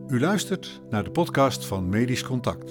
U luistert naar de podcast van Medisch Contact.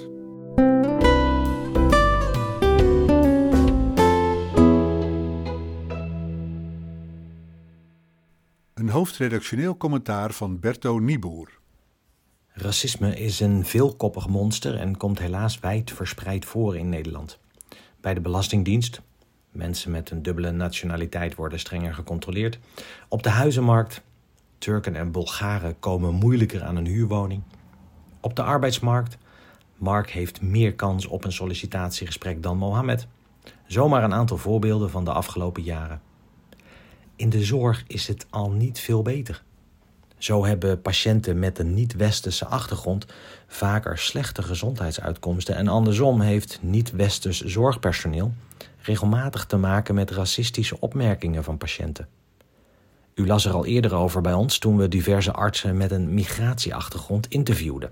Een hoofdredactioneel commentaar van Berto Nieboer. Racisme is een veelkoppig monster en komt helaas wijd verspreid voor in Nederland. Bij de Belastingdienst, mensen met een dubbele nationaliteit worden strenger gecontroleerd. Op de huizenmarkt, Turken en Bulgaren komen moeilijker aan een huurwoning. Op de arbeidsmarkt, Mark heeft meer kans op een sollicitatiegesprek dan Mohammed. Zomaar een aantal voorbeelden van de afgelopen jaren. In de zorg is het al niet veel beter. Zo hebben patiënten met een niet-westerse achtergrond vaker slechte gezondheidsuitkomsten en andersom heeft niet-westers zorgpersoneel regelmatig te maken met racistische opmerkingen van patiënten. U las er al eerder over bij ons toen we diverse artsen met een migratieachtergrond interviewden.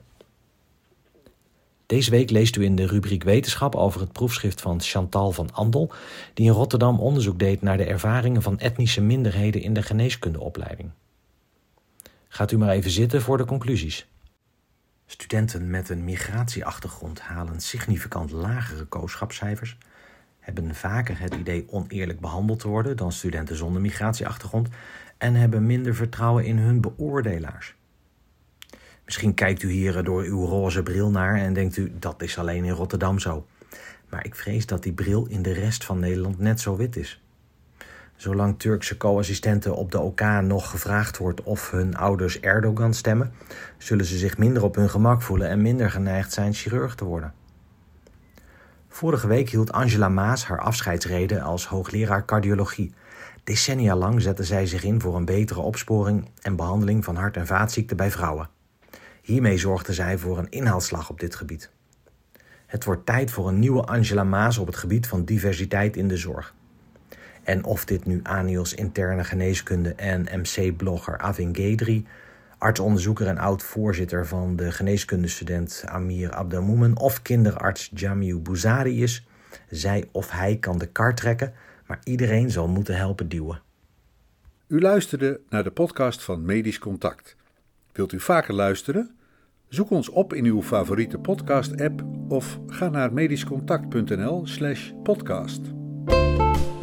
Deze week leest u in de rubriek Wetenschap over het proefschrift van Chantal van Andel, die in Rotterdam onderzoek deed naar de ervaringen van etnische minderheden in de geneeskundeopleiding. Gaat u maar even zitten voor de conclusies. Studenten met een migratieachtergrond halen significant lagere kooschapscijfers, hebben vaker het idee oneerlijk behandeld te worden dan studenten zonder migratieachtergrond en hebben minder vertrouwen in hun beoordelaars. Misschien kijkt u hier door uw roze bril naar en denkt u dat is alleen in Rotterdam zo. Maar ik vrees dat die bril in de rest van Nederland net zo wit is. Zolang Turkse co-assistenten op de OK nog gevraagd wordt of hun ouders Erdogan stemmen, zullen ze zich minder op hun gemak voelen en minder geneigd zijn chirurg te worden. Vorige week hield Angela Maas haar afscheidsrede als hoogleraar cardiologie. Decennia lang zette zij zich in voor een betere opsporing en behandeling van hart- en vaatziekten bij vrouwen. Hiermee zorgde zij voor een inhaalslag op dit gebied. Het wordt tijd voor een nieuwe Angela Maas op het gebied van diversiteit in de zorg. En of dit nu Anios interne geneeskunde en MC-blogger Avin Gedri, artsonderzoeker en oud-voorzitter van de geneeskundestudent Amir Abdelmoumen of kinderarts Jamiu Bouzari is, zij of hij kan de kar trekken, maar iedereen zal moeten helpen duwen. U luisterde naar de podcast van Medisch Contact. Wilt u vaker luisteren? Zoek ons op in uw favoriete podcast-app of ga naar medischcontact.nl/podcast.